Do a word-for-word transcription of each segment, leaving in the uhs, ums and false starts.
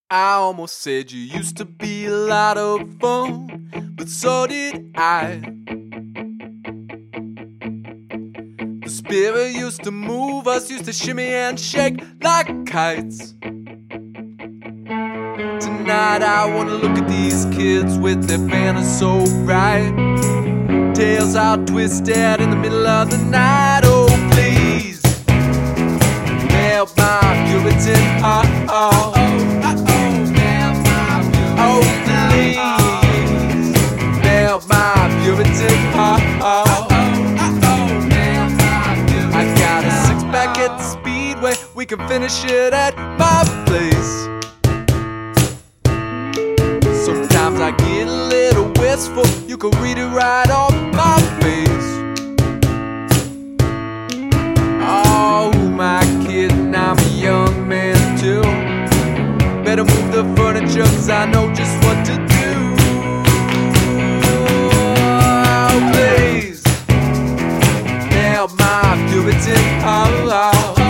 I almost said you used to be a lot of fun, but so did I. The spirit used to move us, used to shimmy and shake like kites. Tonight I wanna look at these kids with their banners so bright, tails out twisted in the middle of the night. Oh please, melt my Puritan heart. Oh, oh please, melt my Puritan heart. I got a six pack at the Speedway, we can finish it at my place. Sometimes I get a little wistful, you can read it right off my face. Oh, my kid, and I'm a young man too. Better move the furniture, cause I know just what to do. Oh, please, nail my Puritan heart.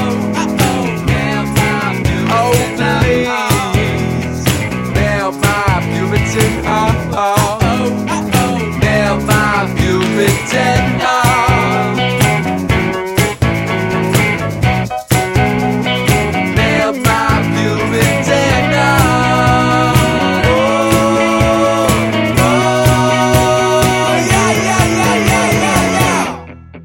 Oh, please, nail my Puritan heart. Oh, oh, oh, nail my Puritan heart. Nail my Puritan heart. Oh, oh, yeah, yeah, yeah, yeah, yeah,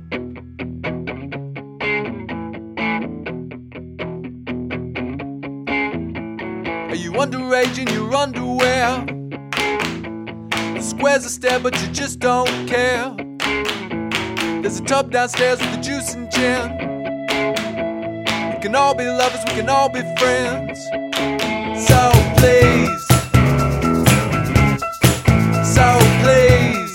yeah. Are you underage in your underwear? The square's a stare, but you just don't care. There's a tub downstairs with the juice and gin. We can all be lovers, we can all be friends. So please, so please,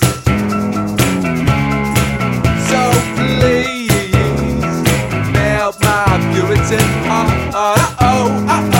so please, melt my Puritan heart. Oh, oh, oh.